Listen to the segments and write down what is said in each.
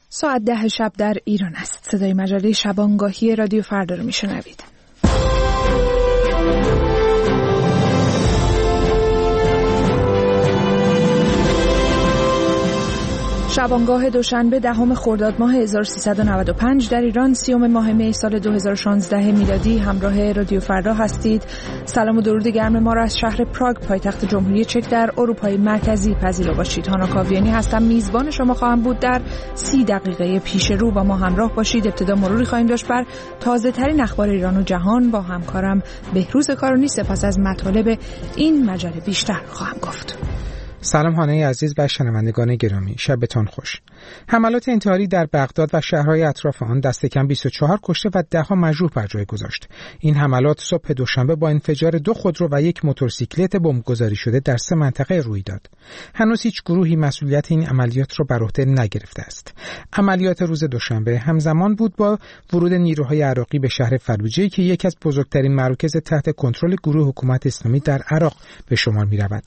ساعت 10 شب در ایران است. صدای مجله شبانگاهی رادیو فردا رو میشنوید. شبانگاه دوشنبه 10 خرداد ماه 1395 در ایران، 30 ماه می سال 2016 میلادی. همراه رادیو فردا هستید. سلام و درود گرم ما را از شهر پراگ، پایتخت جمهوری چک در اروپای مرکزی پذیرا باشید. هانا کاویانی هستم، میزبان شما خواهم بود. در 30 دقیقه پیش رو با ما همراه باشید. ابتدا مروری خواهیم داشت بر تازه ترین اخبار ایران و جهان با همکارم بهروز کارونی. سپس از مطالب این مجله بیشتر خواهم گفت. سلام هانه عزیز و شنوندگان گرامی، شبتان خوش. حملات انتحاری در بغداد و شهرهای اطراف آن دست کم 24 کشته و 10 مجروح بر جای گذاشت. این حملات صبح دوشنبه با انفجار 2 خودرو و 1 موتورسیکلت بمبگذاری شده در 3 منطقه روی داد. هنوز هیچ گروهی مسئولیت این عملیات را بر عهده نگرفته است. عملیات روز دوشنبه همزمان بود با ورود نیروهای عراقی به شهر فلوجه که یکی از بزرگترین مراکز تحت کنترل گروه حکومت اسلامی در عراق به شمار می‌رود.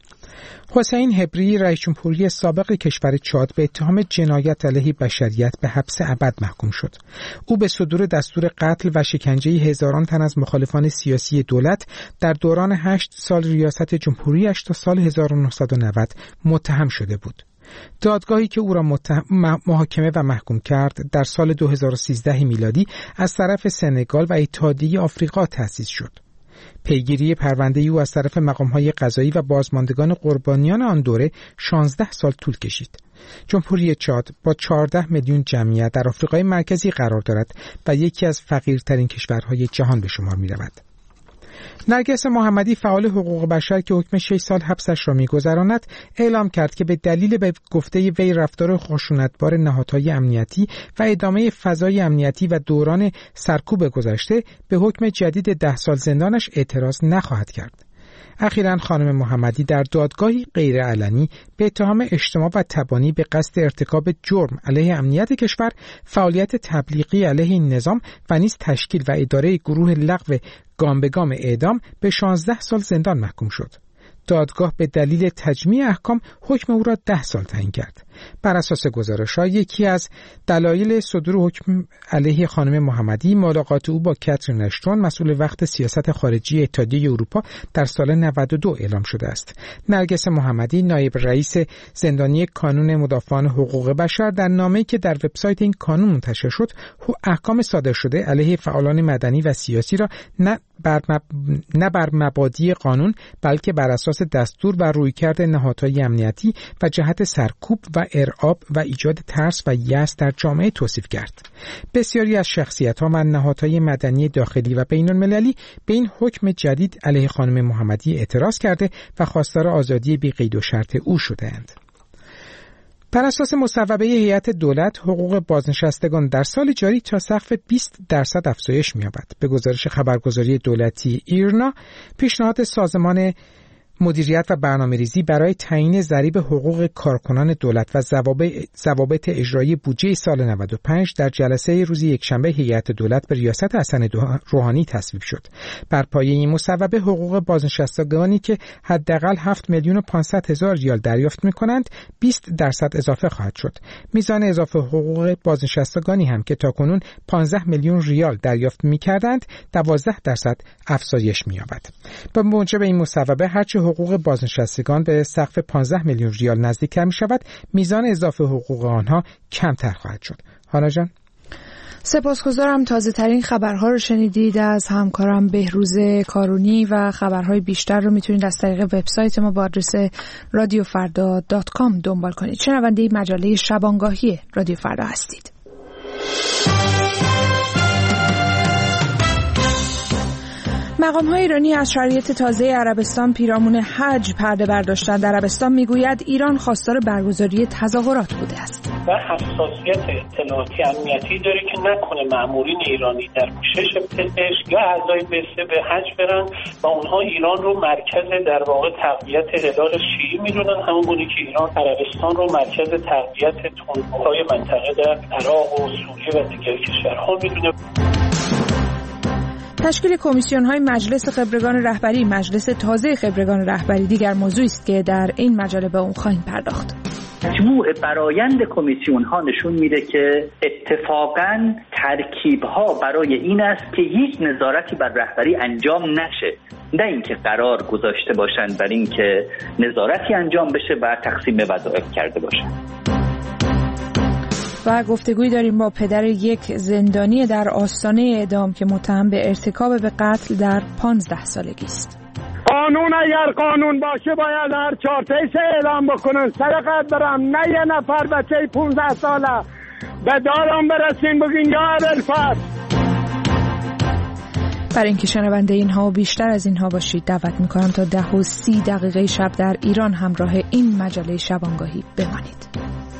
حسین حبری، رئیس جمهوری سابق کشور چاد، به اتهام جنایت علیه بشریت به حبس ابد محکوم شد. او به صدور دستور قتل و شکنجه هزاران تن از مخالفان سیاسی دولت در دوران 8 سال ریاست جمهوریش تا سال 1990 متهم شده بود. دادگاهی که او را محاکمه و محکوم کرد در سال 2013 میلادی از طرف سنگال و اتحادیه آفریقا تأسیس شد. پیگیری پرونده او از طرف مقام‌های قضایی و بازماندگان قربانیان آن دوره 16 سال طول کشید. جمهوری چاد با 14 میلیون جمعیت در آفریقای مرکزی قرار دارد و یکی از فقیرترین کشورهای جهان به شمار می‌رود. نرگس محمدی، فعال حقوق بشر که حکم 6 سال حبسش را می‌گذراند، اعلام کرد که به دلیل به گفته وی رفتار خشونتبار نهادهای امنیتی و ادامه فضای امنیتی و دوران سرکوب گذشته به حکم جدید 10 سال زندانش اعتراض نخواهد کرد. اخیراً خانم محمدی در دادگاهی غیرعلنی به اتهام اجتماع و تبانی به قصد ارتکاب جرم علیه امنیت کشور، فعالیت تبلیغی علیه این نظام و نیز تشکیل و اداره گروه لغو گام به گام اعدام به 16 سال زندان محکوم شد. دادگاه به دلیل تجمیع احکام حکم او را 10 سال تعیین کرد. بر اساس گزارش‌ها یکی از دلایل صدور حکم علیه خانم محمدی ملاقات او با کاترین اشتون، مسئول وقت سیاست خارجی اتحادیه اروپا، در سال 92 اعلام شده است. نرگس محمدی، نایب رئیس زندانی کانون مدافعان حقوق بشر، در نامه‌ای که در وبسایت این کانون منتشر شد، احکام صادر شده علیه فعالان مدنی و سیاسی را نه بر مبادی قانون بلکه بر اساس دستور و رویکرد نهادهای امنیتی و جهت سرکوب و ارعاب و ایجاد ترس و یأس در جامعه توصیف کرد. بسیاری از شخصیت‌ها و نهادهای مدنی داخلی و بین‌المللی به این حکم جدید علیه خانم محمدی اعتراض کرده و خواستار آزادی بی قید و شرط او شده‌اند. بر اساس مصوبه هیئت دولت، حقوق بازنشستگان در سال جاری تا سقف 20% افزایش می‌یابد. به گزارش خبرگزاری دولتی ایرنا، پیشنهاد سازمان مدیریت و برنامه‌ریزی برای تعیین ضریب حقوق کارکنان دولت و ضوابط اجرایی بودجه سال 95 در جلسه روز یکشنبه هیئت دولت به ریاست حسن روحانی تصویب شد. بر پایه این مصوبه حقوق بازنشستگانی که حداقل 7,500,000 ریال دریافت می‌کنند 20% اضافه خواهد شد. میزان اضافه حقوق بازنشستگانی هم که تاکنون 15 میلیون ریال دریافت می‌کردند 12% افزایش می‌یابد. با موجب این مصوبه هرچه حقوق بازنشستگان به سقف 15 میلیون ریال نزدیکتر می شود، میزان اضافه حقوق آنها کمتر خواهد شد. هانا جان، سپاسگزارم. تازه ترین خبرها رو شنیدید از همکارم بهروز کارونی و خبرهای بیشتر رو میتونید از طریق وبسایت ما با آدرس radiofarda.com دنبال کنید. شنونده مجله شبانگاهی رادیو فردا هستید. مقام‌های ایرانی از شرایط تازه عربستان پیرامون حج پرده برداشتند. عربستان میگوید ایران خواستار برگزاری تظاهرات بوده است. و حساسیت اطلاعاتی امنیتی داره که نکنه مأمورین ایرانی در پوشش پزشک یا اعضای بعثه به حج برن و اونها ایران رو مرکز در واقع تقویت هلال شیعی میدونن، همون گونه که ایران عربستان رو مرکز تقویت تندروهای منطقه در عراق و سوریه و دیگر کشورها میدونه. تشکیل کمیسیون‌های مجلس خبرگان رهبری، مجلس تازه خبرگان رهبری دیگر موضوعی است که در این مجله به اون خواهیم پرداخت. مجموع برآیند کمیسیون ها نشون میده که اتفاقاً ترکیب ها برای این است که هیچ نظارتی بر رهبری انجام نشه، نه اینکه قرار گذاشته باشن بر اینکه نظارتی انجام بشه و تقسیم وظایف کرده باشن. و گفتگویی داریم با پدر یک زندانی در آستانه اعدام که متهم به ارتکاب به قتل در 15 سالگی است. قانون اگر قانون باشه باید هر چارتایش اعلام بکنن، سرقت برم، نه یه نفر بچه 15 ساله به دارم برسین بگین یا ابوالفضل. برای اینکه شنونده اینها و بیشتر از اینها باشید دعوت میکنم تا 10:30 شب در ایران همراه این مجله شبانگاهی بمانید.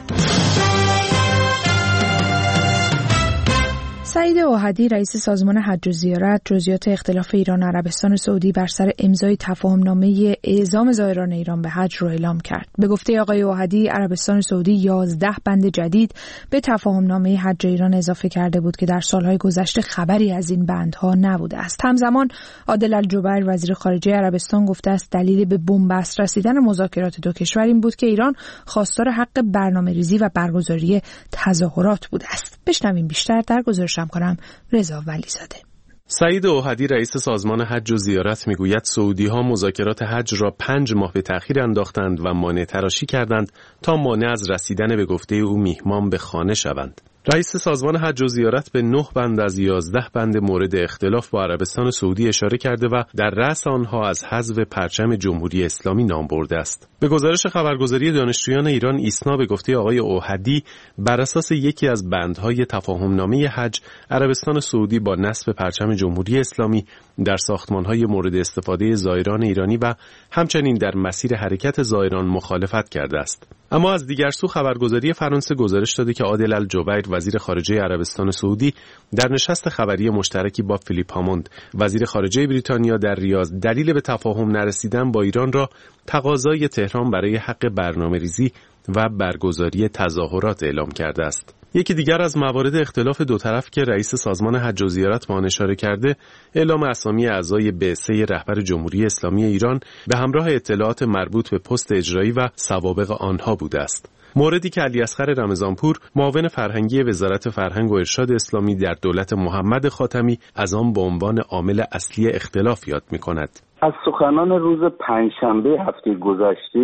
سعید اوحدی رئیس سازمان حج و زیارت جزئیات اختلاف ایران و عربستان سعودی بر سر امضای تفاهمنامه اعزام زائران ایران به حج رو اعلام کرد. به گفته آقای اوحدی عربستان سعودی 11 بند جدید به تفاهمنامه حج ایران اضافه کرده بود که در سالهای گذشته خبری از این بندها نبوده است. همزمان عادل الجبیر وزیر خارجه عربستان گفته است دلیل به بنبست رسیدن مذاکرات دو کشور این بود که ایران خواستار حق برنامه‌ریزی و برگزاری تظاهرات بوده است. بشنویم بیشتر در گزارش کنم رضا ولیزاده. سعید اوحدی رئیس سازمان حج و زیارت میگوید سعودی‌ها مذاکرات حج را 5 ماه به تأخیر انداختند و مانع تراشی کردند تا مانع از رسیدن به گفته او میهمان به خانه شوند. رئیس سازمان حج و زیارت به 9 بند از 11 بند مورد اختلاف با عربستان سعودی اشاره کرده و در رأس آنها از حذف پرچم جمهوری اسلامی نام برده است. به گزارش خبرگزاری دانشجویان ایران ایسنا به گفته آقای اوحدی بر اساس یکی از بندهای تفاهمنامه حج عربستان سعودی با نصب پرچم جمهوری اسلامی در ساختمان‌های مورد استفاده زائران ایرانی و همچنین در مسیر حرکت زائران مخالفت کرده است. اما از دیگر سو خبرگزاری فرانسه گزارش داده که عادل الجبیر وزیر خارجه عربستان سعودی در نشست خبری مشترکی با فیلیپ هاموند وزیر خارجه بریتانیا در ریاض دلیل به تفاهم نرسیدن با ایران را تقاضای تهران برای حق برنامه‌ریزی و برگزاری تظاهرات اعلام کرده است. یکی دیگر از موارد اختلاف دو طرف که رئیس سازمان حج و زیارت به آن اشاره کرده اعلام اسامی اعضای بعثه رهبر جمهوری اسلامی ایران به همراه اطلاعات مربوط به پست اجرایی و سوابق آنها بوده است. موردی که علیاصغر رمضانپور معاون فرهنگی وزارت فرهنگ و ارشاد اسلامی در دولت محمد خاتمی از آن به عنوان عامل اصلی اختلاف یاد می‌کند. از سخنان روز پنجشنبه هفته گذشته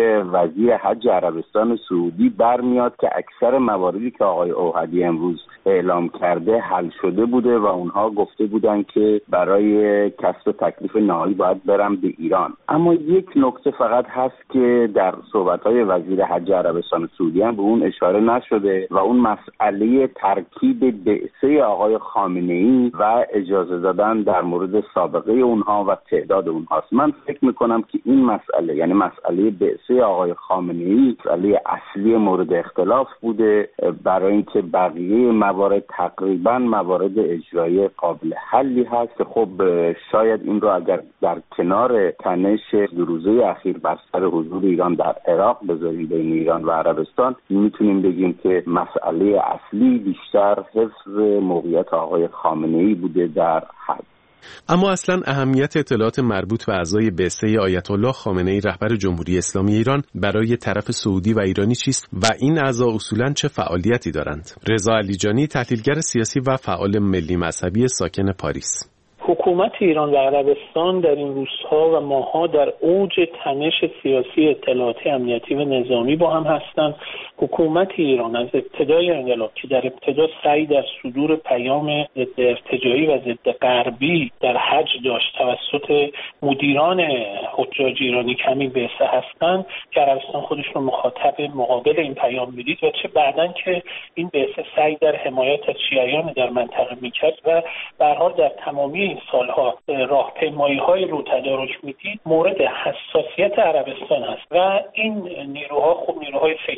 وزیر حج عربستان سعودی برمیاد که اکثر مواردی که آقای اوحدی امروز اعلام کرده حل شده بوده و اونها گفته بودن که برای کسب تکلیف نهایی باید برم به ایران. اما یک نکته فقط هست که در صحبت‌های وزیر حج عربستان سعودی هم به اون اشاره نشده و اون مسئله ترکیب بعثه آقای خامنه‌ای و اجازه دادن در مورد سابقه اونها و تعداد اونهاست. من فکر میکنم که این مسئله یعنی مسئله بعثه آقای خامنه‌ای مسئله اصلی مورد اختلاف بوده، برای اینکه بقیه موارد تقریبا موارد اجرایی قابل حلی هست که خب شاید این رو اگر در کنار تنش دو روزه اخیر بر سر حضور ایران در عراق بذاریم بین ایران و عربستان میتونیم بگیم که مسئله اصلی بیشتر حفظ موقعیت آقای خامنه‌ای بوده در حج. اما اصلا اهمیت اطلاعات مربوط به اعضای بعثه آیت الله خامنه‌ای رهبر جمهوری اسلامی ایران برای طرف سعودی و ایرانی چیست و این اعضا اصولاً چه فعالیتی دارند؟ رضا علیجانی تحلیلگر سیاسی و فعال ملی مذهبی ساکن پاریس. حکومت ایران و عربستان در این روزها و ماه‌ها در اوج تنش سیاسی، اطلاعاتی، امنیتی و نظامی با هم هستند. حکومت ایران از ابتدای انقلاب که در ابتدا سعی در صدور پیام ضد ارتجاعی و ضد غربی در حج داشت توسط مدیران حجاج ایرانی که همین بعثه هستند که عربستان خودش رو مخاطب مقابل این پیام میدید و چه بعداً که این بعثه سعی در حمایت از شیعیان در منطقه میکرد و به هر حال در تمامی این سالها راهپیمایی‌های رو تدارک میدید مورد حساسیت عربستان هست و این نیروها خب نیروهای فکری و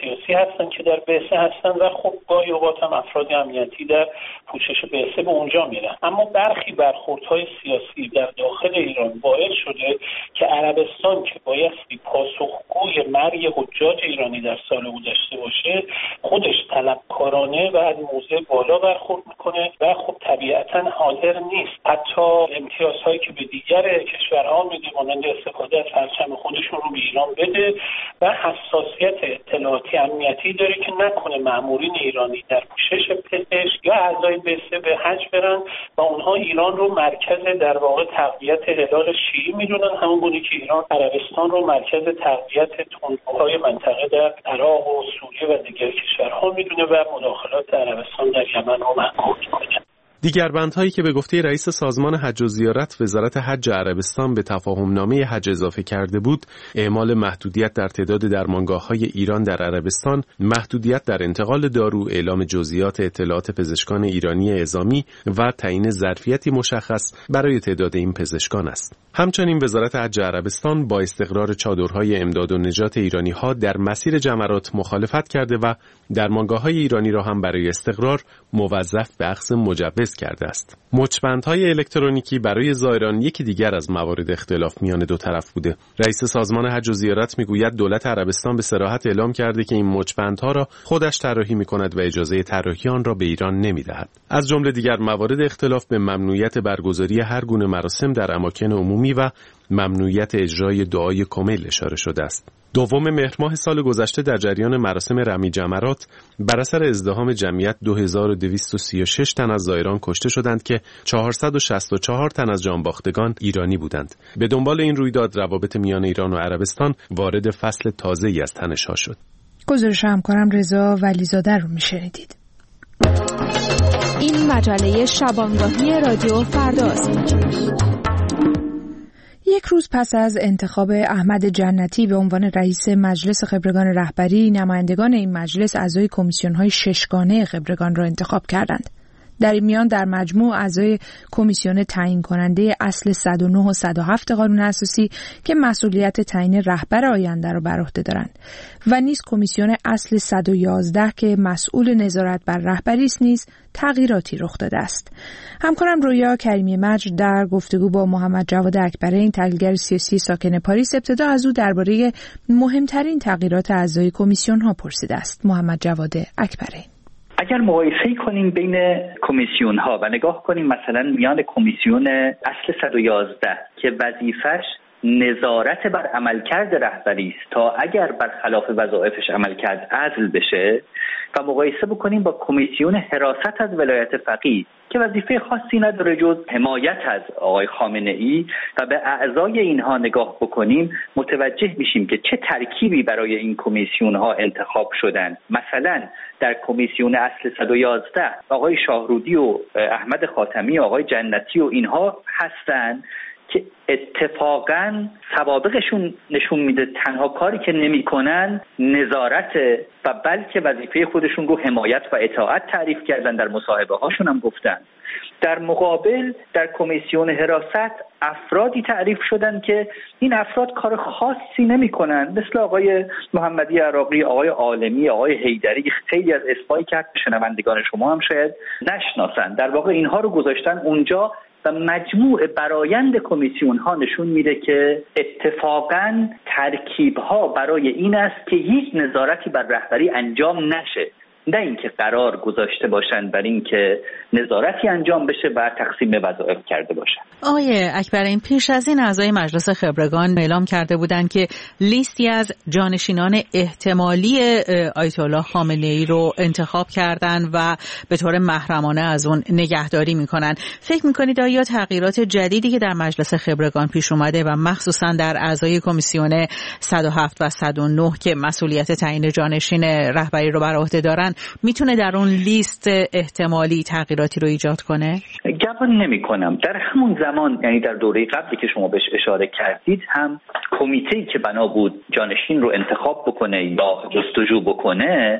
سیاسی هستن که در بعثه هستن و خب گاهی اوقات هم افراد امنیتی در پوشش بعثه به اونجا میرن. اما برخی برخوردهای سیاسی در داخل ایران باعث شده که عربستان که بایستی پاسخگوی مرگ حجاج ایرانی در سال گذشته باشه، خودش طلبکارانه و از موضع بالا برخورد میکنه و خب طبیعتا حاضر نیست حتی امتیازهایی که به دیگر کشورها میده مانند استفاده از پرچم خودشون رو به ایران بده و حساسیت اطلاعاتی امنیتی داره که نکنه مامورین ایرانی در پوشش پزشک یا اعضای بعثه به حج برن و اونها ایران رو مرکز در واقع تقویت هلال شیعی میدونن، همونگونه که ایران عربستان رو مرکز تقویت تندروهای منطقه در عراق و سوریه و دیگر کشورها میدونه و مداخلات عربستان در یمن رو محکوم میکنه. دیگر بندهایی که به گفته رئیس سازمان حج و زیارت وزارت حج عربستان به تفاهمنامه حج اضافه کرده بود، اعمال محدودیت در تعداد درمانگاه‌های ایران در عربستان، محدودیت در انتقال دارو، اعلام جزئیات اطلاعات پزشکان ایرانی اعزامی و تعیین ظرفیتی مشخص برای تعداد این پزشکان است. همچنین وزارت حج عربستان با استقرار چادرهای امداد و نجات ایرانی‌ها در مسیر جمرات مخالفت کرده و درمانگاه‌های ایرانی را هم برای استقرار موظف به اخذ مجوز کرده است. مچبندهای الکترونیکی برای زائران یکی دیگر از موارد اختلاف میان دو طرف بوده. رئیس سازمان حج و زیارت میگوید دولت عربستان به صراحت اعلام کرده که این مچبندها را خودش طراحی میکند و اجازه طراحی آن را به ایران نمیدهد. از جمله دیگر موارد اختلاف به ممنوعیت برگزاری هر گونه مراسم در اماکن عمومی و ممنوعیت اجرای دعای کمیل اشاره شده است. دوم مهر ماه سال گذشته در جریان مراسم رمی جمرات بر اثر ازدحام جمعیت 2236 تن از زائران کشته شدند که 464 تن از جانباختگان ایرانی بودند. به دنبال این رویداد روابط میان ایران و عربستان وارد فصل تازه‌ای از تنش‌ها شد. گزارش همکارم رضا ولیزاده رو میشنیدید. این مجله شبانگاهی رادیو فرداست. یک روز پس از انتخاب احمد جنتی به عنوان رئیس مجلس خبرگان رهبری، نمایندگان این مجلس اعضای کمیسیون‌های ششگانه خبرگان را انتخاب کردند. در این میان در مجموع اعضای کمیسیون تعیین کننده اصل 109 و 107 قانون اساسی که مسئولیت تعیین رهبر آینده را بر عهده دارند و نیز کمیسیون اصل 111 که مسئول نظارت بر رهبری است نیز تغییراتی رخ داده است. همکارم رویا کریمی مجد در گفتگو با محمد جواد اکبرین، تحلیلگر سیاسی ساکن پاریس، ابتدا از او درباره مهمترین تغییرات اعضای کمیسیون‌ها پرسیده است. محمد جواد اکبرین: اگر مقایسه کنیم بین کمیسیون ها و نگاه کنیم مثلا میان کمیسیون اصل 111 که وظیفش نظارت بر عملکرد رهبری است تا اگر برخلاف وظایفش عملکرد عزل بشه و مقایسه بکنیم با کمیسیون حراست از ولایت فقیه که وظیفه خاصی نداره جز حمایت از آقای خامنه‌ای و به اعضای اینها نگاه بکنیم متوجه میشیم که چه ترکیبی برای این کمیسیون ها انتخاب شدن. مثلا در کمیسیون اصل 111 آقای شاهرودی و احمد خاتمی و آقای جنتی و اینها هستن که اتفاقاً سوابقشون نشون میده تنها کاری که نمی‌کنن نظارت و بلکه وظیفه خودشون رو حمایت و اطاعت تعریف کردن، در مصاحبه هاشون هم گفتن. در مقابل در کمیسیون حراست افرادی تعریف شدن که این افراد کار خاصی نمی‌کنن، مثل آقای محمدی عراقی، آقای عالمی، آقای حیدری، خیلی از اسمایی که شنوندگان شما هم شاید نشناسن. در واقع اینها رو گذاشتن اونجا و مجموع برآیند کمیسیون ها نشون میده که اتفاقاً ترکیب ها برای این است که هیچ نظارتی بر رهبری انجام نشه، نه اینکه قرار گذاشته باشن بر این که نظارتی انجام بشه و تقسیم وظایف کرده باشن. آقای اکبرین، پیش از این اعضای مجلس خبرگان اعلام کرده بودند که لیستی از جانشینان احتمالی آیت الله خامنه‌ای رو انتخاب کردن و به طور محرمانه از اون نگهداری میکنن. فکر میکنید آیا تغییرات جدیدی که در مجلس خبرگان پیش اومده و مخصوصا در اعضای کمیسیون 107 و 109 که مسئولیت تعیین جانشین رهبری رو بر عهده دارن میتونه در اون لیست احتمالی تغییراتی رو ایجاد کنه؟ گمان نمی‌کنم. در همون زمان، یعنی در دوره قبلی که شما بهش اشاره کردید، هم کمیته‌ای که بنا بود جانشین رو انتخاب بکنه یا جستجو بکنه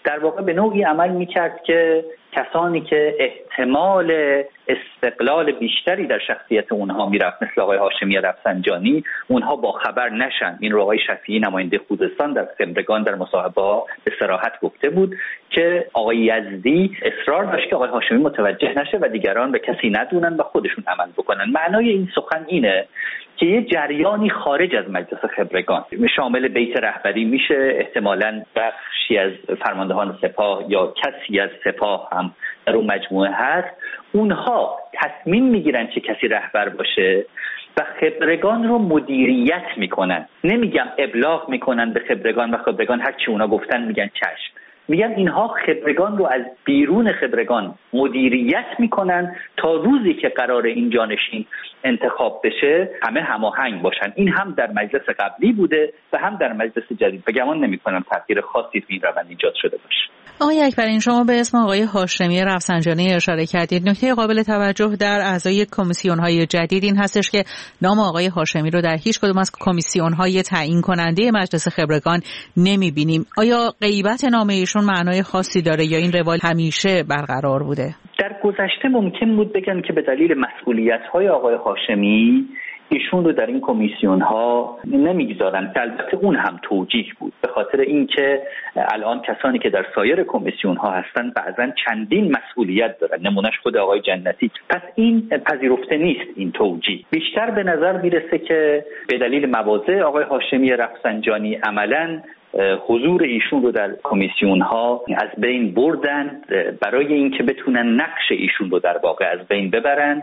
در واقع به نوعی عمل میکرد که کسانی که احتمال استقلال بیشتری در شخصیت اونها میرفت مثل آقای هاشمی رفسنجانی، اونها با خبر نشن. این رو آقای شفیعی نماینده خوزستان در خبرگان در مصاحبه‌ها به صراحت گفته بود که آقای یزدی اصرار داشت که آقای هاشمی متوجه نشه و دیگران به کسی ندونن و خودشون عمل بکنن. معنای این سخن اینه که یه جریانی خارج از مجلس خبرگان شامل بیت رهبری میشه، احتمالاً بخشی از فرماندهان سپاه یا کسی از سپاه هم در اون مجموعه هست، اونها تصمیم میگیرن چه کسی رهبر باشه و خبرگان رو مدیریت میکنن. نمیگم ابلاغ میکنن به خبرگان و خبرگان هر چی اونا گفتن میگن چشم. میگن اینها خبرگان رو از بیرون خبرگان مدیریت میکنن تا روزی که قرار این جانشین انتخاب بشه همه هماهنگ باشن. این هم در مجلس قبلی بوده و هم در مجلس جدید و گمان نمیکنم تغییر خاصی تو این روند ایجاد شده باشه. آقای اکبرین، شما به اسم آقای هاشمی رفسنجانی اشاره کردید. نکته قابل توجه در اعضای کمیسیون‌های جدید این هستش که نام آقای هاشمی رو در هیچ کدوم از کمیسیون‌های تعیین کننده مجلس خبرگان نمی‌بینیم. آیا غیبت نام ایشون معنای خاصی داره یا این روال همیشه برقرار بوده؟ در گذشته ممکن بود بگن که به دلیل مسئولیت‌های آقای هاشمی ایشون رو در این کمیسیون ها نمیگذارن، که البته اون هم توجیه بود به خاطر اینکه الان کسانی که در سایر کمیسیون ها هستن بعضا چندین مسئولیت دارن، نمونهش خود آقای جنتی. پس این پذیرفته نیست این توجیه. بیشتر به نظر میرسه که به دلیل مواضع آقای هاشمی رفسنجانی عملاً حضور ایشون رو در کمیسیون ها از بین بردن برای اینکه بتونن نقش ایشون رو در واقع از بین ببرن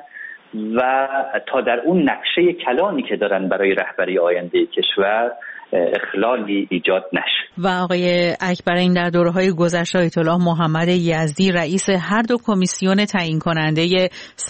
و تا در اون نقشه کلانی که دارن برای رهبری آینده کشور اخلالی ایجاد نشه. و آقای اکبرین، در دوره‌های گذشته آیت الله محمد یزدی رئیس هر دو کمیسیون تعیین کننده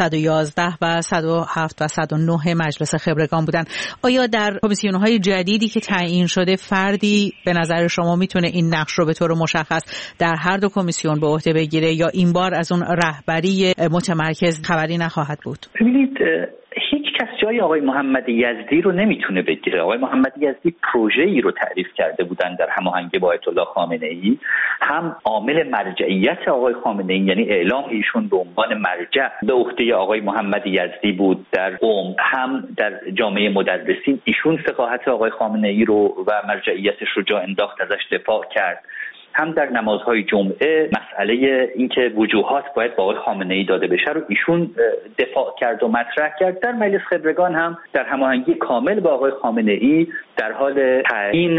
111 و 107 و 109 مجلس خبرگان بودند. آیا در کمیسیون‌های جدیدی که تعیین شده فردی به نظر شما میتونه این نقش رو به طور مشخص در هر دو کمیسیون به عهده بگیره یا این بار از اون رهبری متمرکز خبری نخواهد بود؟ ببینید، هیچ کس جای آقای محمد یزدی رو نمیتونه بگیره. آقای محمد یزدی پروژه‌ای رو تعریف کرده بودن در هماهنگی با آیت الله خامنه‌ای، هم عامل مرجعیت آقای خامنه‌ای یعنی اعلام ایشون به عنوان مرجع به عهده آقای محمد یزدی بود در قم، هم در جامعه مدرسین ایشون فقاهت آقای خامنه‌ای رو و مرجعیتش رو جا انداخت، ازش دفاع کرد، هم در نمازهای جمعه مسئله اینکه وجوهات باید با آقای خامنه‌ای داده بشه رو ایشون دفاع کرد و مطرح کرد. در مجلس خبرگان هم در هماهنگی کامل با آقای خامنه‌ای در حال تعیین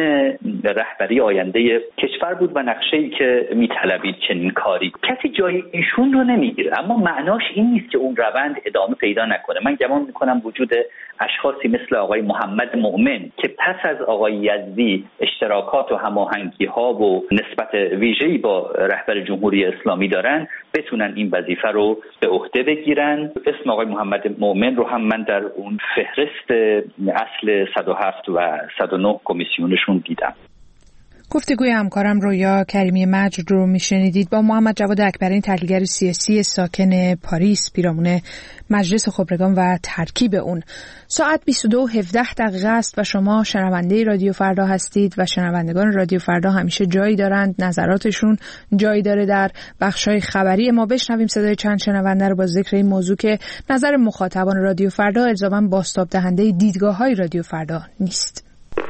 رهبری آینده کشور بود و نقشه‌ای که میطلبید چنین کاری. کسی جای ایشون رو نمیگیره، اما معناش این نیست که اون روند ادامه پیدا نکنه. من گمان میکنم وجود اشخاصی مثل آقای محمد مؤمن که پس از آقای یزدی اشتراکات و هماهنگی‌ها و نسبت ویژه‌ای با رهبر جمهوری اسلامی دارن بتونن این وظیفه رو به عهده بگیرن. اسم آقای محمد مؤمن رو هم من در اون فهرست اصل 107 و 109 کمیسیونشون دیدم. گفتگوی همکارم رویا کریمی مجد رو میشنیدید با محمد جواد اکبرین، تحلیلگر سیاسی ساکن پاریس، پیرامون مجلس خبرگان و ترکیب اون. ساعت 22:17 است و شما شنونده رادیو فردا هستید و شنوندگان رادیو فردا همیشه جایی دارند، نظراتشون جایی داره در بخش‌های خبری ما. بشنویم صدای چند شنونده رو با ذکر این موضوع که نظر مخاطبان رادیو فردا الزاماً بازتاب دهنده دیدگاه‌های رادیو فردا نیست.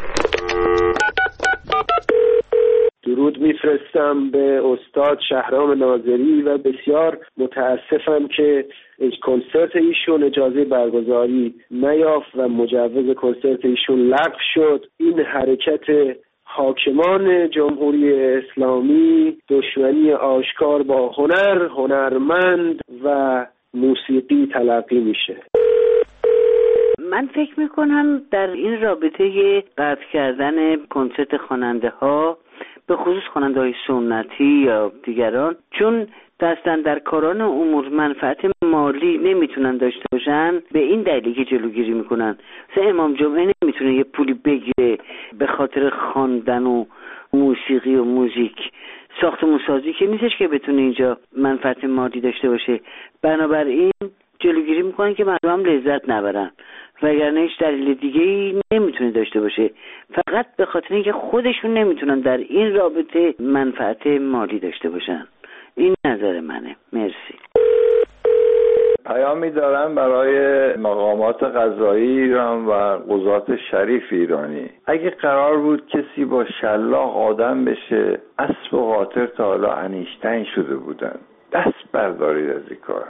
درود میفرستم به استاد شهرام ناظری و بسیار متاسفم که کنسرت ایشون اجازه برگزاری نیافت و مجوز کنسرت ایشون لغو شد. این حرکت حاکمان جمهوری اسلامی دشمنی آشکار با هنر، هنرمند و موسیقی تلقی میشه. من فکر میکنم در این رابطه قطع کردن کنسرت خواننده ها به خصوص خواننده های سنتی یا دیگران، چون دستن در کاران امور منفعت مالی نمیتونن داشته باشن، به این دلیلی که جلوگیری میکنن. مثلا امام جمعه نمیتونه یه پولی بگیره به خاطر خواندن و موسیقی و موزیک. ساختمون سازی که نیستش که بتونه اینجا منفعت مالی داشته باشه. بنابراین جلوگیری میکنن که مردم لذت نبرن، وگرنه هیچ دلیل دیگه‌ای نمیتونه داشته باشه، فقط به خاطر اینکه خودشون نمیتونن در این رابطه منفعت مالی داشته باشن. این نظر منه. مرسی. پیامی دارم برای مقامات قضایی ایران و قضات شریف ایرانی. اگه قرار بود کسی با شلاق آدم بشه، اسب و قاطر تا حالا انیشتین شده بودن. دست بردارید از این کار.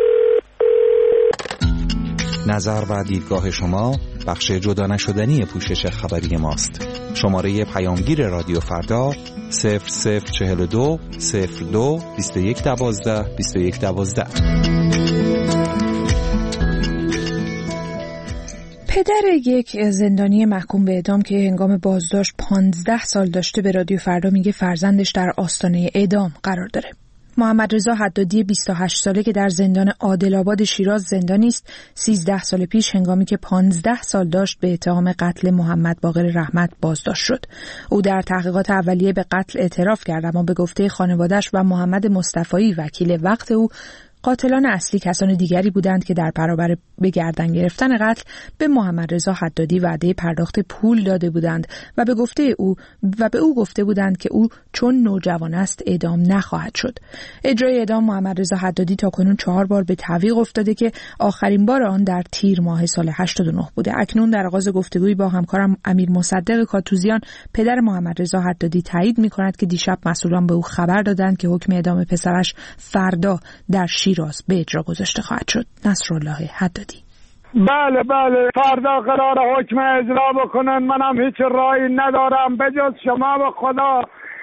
نظر و دیدگاه شما بخش جدا نشدنی پوشش خبری ماست. شماره پیامگیر رادیو فردا 0042 02 2112 2112. پدر یک زندانی محکوم به اعدام که هنگام بازداشت 15 سال داشته به رادیو فردا میگه فرزندش در آستانه اعدام قرار داره. محمد رضا حدادی 28 ساله که در زندان عادل‌آباد شیراز زندانی است، 13 سال پیش هنگامی که 15 سال داشت به اتهام قتل محمد باقر رحمت بازداشت شد. او در تحقیقات اولیه به قتل اعتراف کرد، اما به گفته خانواده‌اش و محمد مصطفی وکیل وقت او، قاتلان اصلی کسان دیگری بودند که در برابر به گردن گرفتن قتل به محمد رضا حدادی وعده پرداخت پول داده بودند و به او گفته بودند که او چون نوجوان است اعدام نخواهد شد. اجرای اعدام محمد رضا حدادی تاکنون 4 بار به تعویق افتاده که آخرین بار آن در تیر ماه سال 89 بوده. اکنون در آغاز گفتگویی با همکارم امیر مصدق کاتوزیان، پدر محمد رضا حدادی تایید می‌کند که دیشب مسئولان به او خبر دادند که حکم اعدام پسرش فردا در شیراز به اجرا گذاشته خواهد شد. نصرالله حدادی: بله فردا قرار حکم اجرا بکنن. منم هیچ راهی ندارم به جز شما و خدا.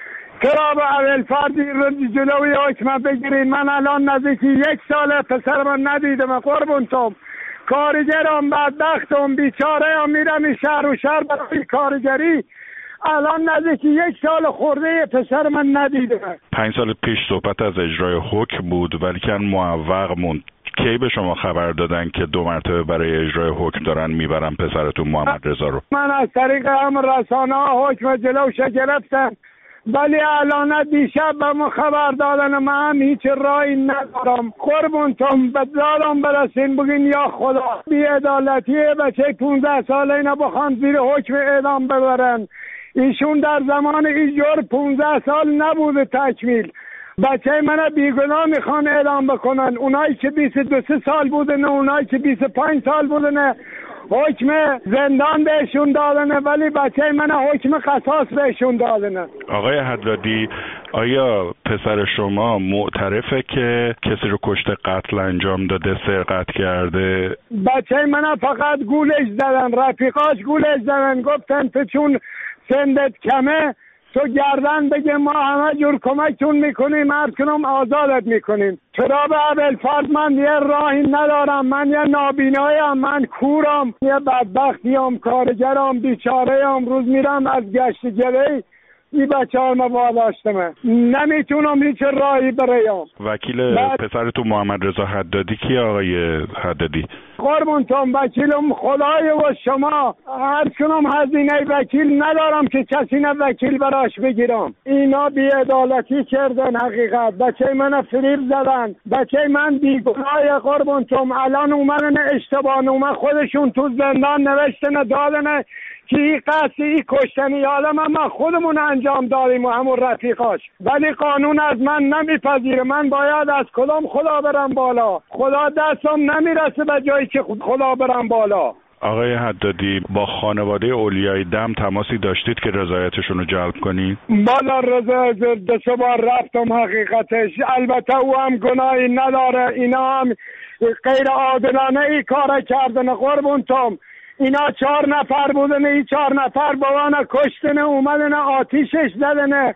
قرار اول فردی رو جلوی حکم بگیرین. من الان نزدیک 1 سال پسر من ندیدم. قربونتم، کارگرم، بدبختم، بیچاره، میرم این شهر و شهر برای کارگری. الان نزدیک 1 سال خورده پسر من ندیدم. 5 سال پیش صحبت از اجرای حکم بود ولی که معوق موند. کی به شما خبر دادن که 2 مرتبه برای اجرای حکم دارن میبرن پسرتون محمد رضا رو؟ من از طریق هم رسانه ها حکم جلوش گرفتم، ولی الان دیشب به ما خبر دادن. من هیچ راهی ندارم. قربونتم به دادم برسین، بگین یا خدا بی‌عدالتی بچه 15 ساله اینا بخوان زیر حکم اعدام ببرن. ایشون در زمان ایجور 15 سال نبوده تکمیل. بچه من بیگناه میخوان اعدام بکنن. اونایی که 22 سال بودن، اونایی که 25 سال بودن حکم زندان بهشون دادن، ولی بچه من حکم قصاص بهشون دادن. آقای حدادی، آیا پسر شما معترفه که کسی رو کشته قتل انجام داده، سرقت کرده؟ بچه من فقط گولش زدن، رفیقاش گولش زدن، گفتن تو چون سندت کمه تو گردن بگه ما همه جور کمکتون میکنیم، مرد کنم آزادت میکنیم. چرا به اول فرد من یه راهی ندارم، من یه نابینایم، من کورم، یه بدبختیم، کارگرم، بیچاره‌ام، روز میرم از گشت گلی این بچه ها ما باداشتمه، نمیتونم هیچ راهی برایم. وکیل پسرتون محمد رضا حدادی کی آقای حدادی؟ قربونتون وکیلم خدای و شما. هر کنم هزینه وکیل ندارم که کسی نه وکیل براش بگیرم. اینا بی‌عدالتی کردن حقیقت. بچه من فریب زدن، بچه من بیگناه. قربونتون الان اومدن اشتباه اومد خودشون تو زندان نوشتن دادن که این قصد این کشتنی عالم ما خودمون انجام دادیم و همون رفیقاش، ولی قانون از من نمیپذیره. من باید از کدام خدا برم بالا؟ خدا دستم نمیرسه به جایی که خدا برم بالا. آقای حدادی، با خانواده اولیای دم تماسی داشتید که رضایتشون رو جلب کنید؟ بالا رضایت 2 بار رفتم حقیقتش. البته او هم گناهی نداره، اینا هم غیر عادلانه ای کار کردن. قربونتم اینا 4 نفر بودن، این 4 نفر بابانا کشتن، اومدن آتیشش زدن،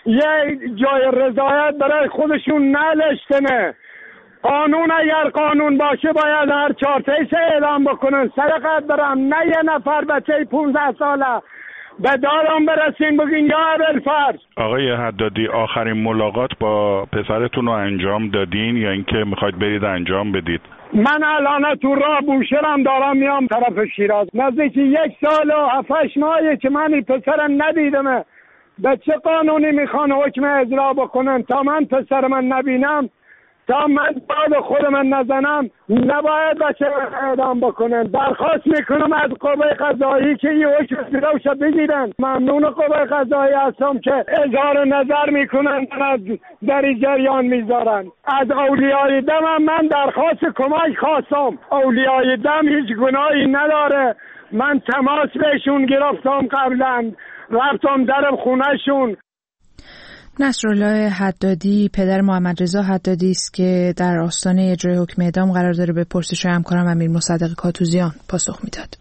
یه جای رضایت برای خودشون نلشتنه. قانون اگر قانون باشه باید هر 4 تایش اعلام بکنن. سرقت برم، نه یه نفر بچه 15 ساله به دادم برسین بگین یا ابوالفضل. آقای حدادی، آخرین ملاقات با پسرتون رو انجام دادین یا اینکه میخواید برید انجام بدید؟ من الان تو راه بوشهرم دارم میام طرف شیراز. نزدیک 1 سال و 7-8 ماهه که من این پسرم ندیدم. به چه قانونی میخوان حکم اجرا بکنن؟ تا من پسر من نبینم تا من داد خودم نزنم نباید بچه اعدام بکنن. درخواست میکنم از قوه قضایی که این حکم زیراوش بگیرن. ممنون قوه قضایی هستم که اظهار نظر میکنن در این جریان میذارن. از اولیای دم من درخواست کمک خواستم. اولیای دم هیچ گناهی نداره. من تماس بهشون گرفتم، قبلا رفتم در خونهشون. نصرالله حدادی پدر محمد رضا حدادی است که در آستانه اجرای حکم اعدام قرار داره به پرسش همکارم امیر مصدق کاتوزیان پاسخ میداد.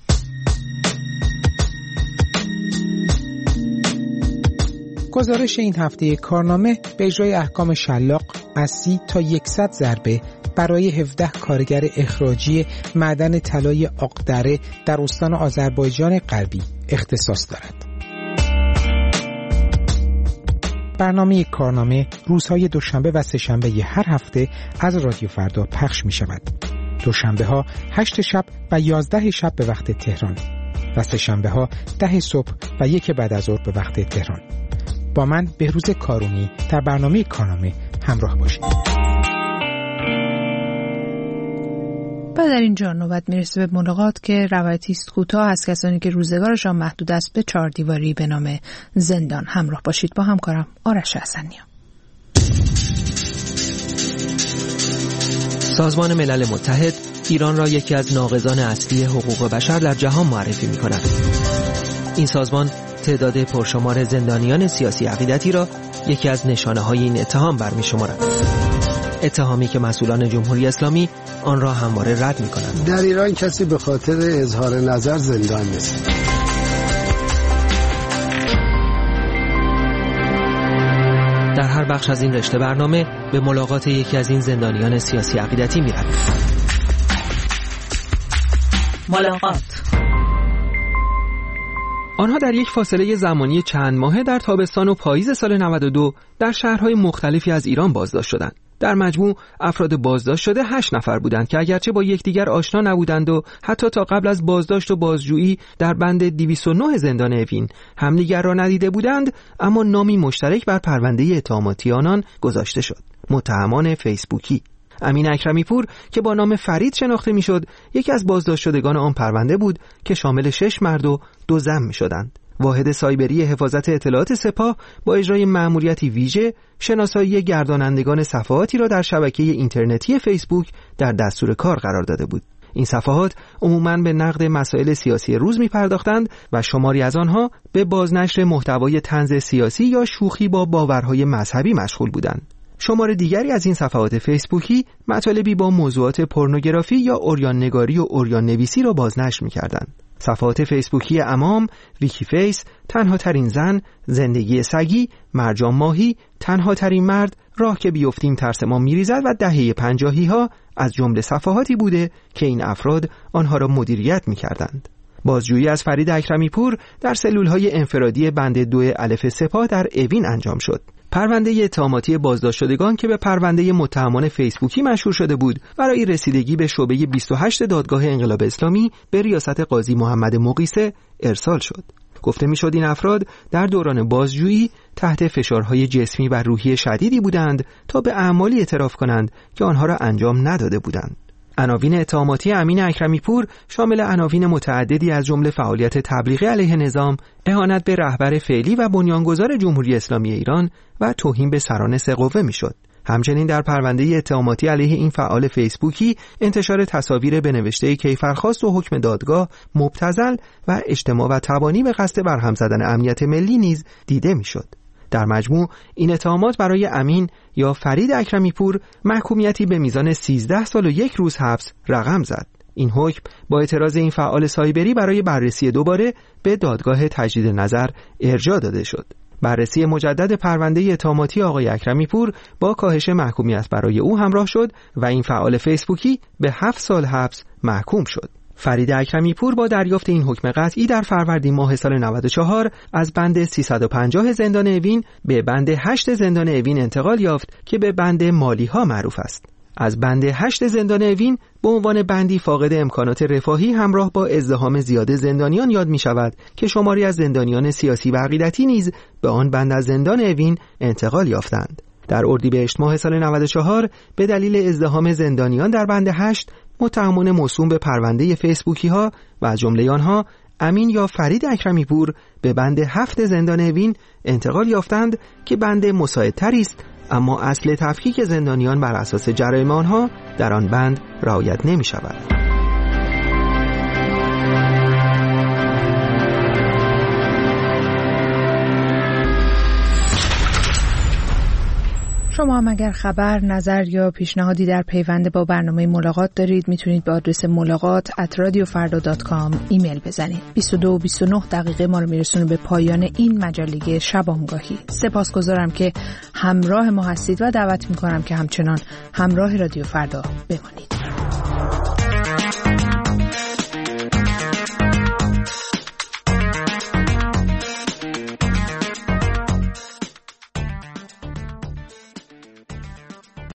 گزارش این هفته کارنامه به اجرای احکام شلاق از 30 تا 100 ضربه برای 17 کارگر اخراجی معدن طلای آقدره در استان آذربایجان غربی اختصاص دارد. برنامه کارنامه روزهای دوشنبه و سه‌شنبه هر هفته از رادیو فردا پخش می شود. دوشنبه ها 8 شب و 11 شب به وقت تهران و سه‌شنبه ها 10 صبح و 1 بعد از ظهر به وقت تهران. با من بهروز کارونی در برنامه کارنامه همراه باشید. و در اینجا نوبت میرسه به ملاقات که روایتی است کوتاه از کسانی که روزگارشان محدود است به 4 دیواری به نام زندان. همراه باشید با همکارم آرش حسنیان. سازمان ملل متحد ایران را یکی از ناقضان اصلی حقوق بشر در جهان معرفی می‌کند. این سازمان تعداد پرشمار زندانیان سیاسی عقیدتی را یکی از نشانه‌های این اتهام برمی‌شمارد. اتهامی که مسئولان جمهوری اسلامی آن را همواره رد می‌کنند. در ایران کسی به خاطر اظهار نظر زندان نیست. در هر بخش از این رشته برنامه به ملاقات یکی از این زندانیان سیاسی عقیدتی می‌رویم. ملاقات. آنها در یک فاصله زمانی چند ماهه در تابستان و پاییز سال 92 در شهرهای مختلفی از ایران بازداشت شدند. در مجموع افراد بازداشت شده 8 نفر بودند که اگرچه با یکدیگر آشنا نبودند و حتی تا قبل از بازداشت و بازجویی در بند 209 زندان اوین همدیگر را ندیده بودند، اما نامی مشترک بر پرونده اتهاماتی آنان گذاشته شد. متهمان فیسبوکی امین اکرمی پور که با نام فرید شناخته میشد، یکی از بازداشت شدگان آن پرونده بود که شامل 6 مرد و 2 زن میشدند. واحد سایبری حفاظت اطلاعات سپاه با اجرای مأموریتی ویژه شناسایی گردانندگان صفحاتی را در شبکه اینترنتی فیسبوک در دستور کار قرار داده بود. این صفحات عموماً به نقد مسائل سیاسی روز می‌پرداختند و شماری از آنها به بازنشر محتوای طنز سیاسی یا شوخی با باورهای مذهبی مشغول بودند. شمار دیگری از این صفحات فیسبوکی مطالبی با موضوعات پورنوگرافی یا عریان نگاری و عریان نویسی را بازنشر می‌کردند. صفحات فیسبوکی امام، ویکی فیس، تنها ترین زن، زندگی سگی، مرجان ماهی، تنها ترین مرد، راه که بیفتیم ترس ما میریزد و دهه 50 ها از جمله صفحاتی بوده که این افراد آنها را مدیریت می‌کردند. بازجویی از فرید اکرمی پور در سلول‌های انفرادی بند 2 الف سپاه در اوین انجام شد. پرونده اتهاماتی بازداشت شدگان که به پرونده متهمان فیسبوکی مشهور شده بود، برای رسیدگی به شعبه 28 دادگاه انقلاب اسلامی به ریاست قاضی محمد مقیسه ارسال شد. گفته می‌شد این افراد در دوران بازجویی تحت فشارهای جسمی و روحی شدیدی بودند تا به اعمالی اعتراف کنند که آنها را انجام نداده بودند. عناوین اتهاماتی امین اکرمی پور شامل عناوین متعددی از جمله فعالیت تبلیغی علیه نظام، اهانت به رهبر فعلی و بنیانگذار جمهوری اسلامی ایران و توهین به سران سه‌قوه میشد. همچنین در پرونده اتهاماتی علیه این فعال فیسبوکی انتشار تصاویر به نوشته کیفرخواست و حکم دادگاه مبتذل و اجتماع و تبانی به قصد برهم زدن امنیت ملی نیز دیده میشد. در مجموع این اتهامات برای امین یا فرید اکرمی پور محکومیتی به میزان 13 سال و 1 روز حبس رقم زد. این حکم با اعتراض این فعال سایبری برای بررسی دوباره به دادگاه تجدید نظر ارجاع داده شد. بررسی مجدد پرونده اتهاماتی آقای اکرمی پور با کاهش محکومیت برای او همراه شد و این فعال فیسبوکی به 7 سال حبس محکوم شد. فرید اکرمی پور با دریافت این حکم قطعی در فروردین ماه سال 94 از بند 350 زندان اوین به بند 8 زندان اوین انتقال یافت که به بند مالی ها معروف است. از بند 8 زندان اوین به عنوان بندی فاقد امکانات رفاهی همراه با ازدحام زیاد زندانیان یاد می شود که شماری از زندانیان سیاسی و عقیدتی نیز به آن بند از زندان اوین انتقال یافتند. در اردیبهشت ماه سال 94 به دلیل ازدحام زندانیان در بند 8 متهمان موسوم به پرونده فیسبوکی ها و از جمله آنها امین یا فرید اکرمی پور به بند 7 زندان اوین انتقال یافتند که بند مساعدتری است، اما اصل تفکیک زندانیان بر اساس جرایم آنها در آن بند رعایت نمی شود. شما هم اگر خبر، نظر یا پیشنهادی در پیوند با برنامه ملاقات دارید میتونید به آدرس ملاقات@radiofarda.com ایمیل بزنید. 22-29 دقیقه ما رو میرسونه به پایان این مجله شبانگاهی. سپاسگزارم که همراه ما هستید و دعوت میکنم که همچنان همراه رادیو فردا بمانید.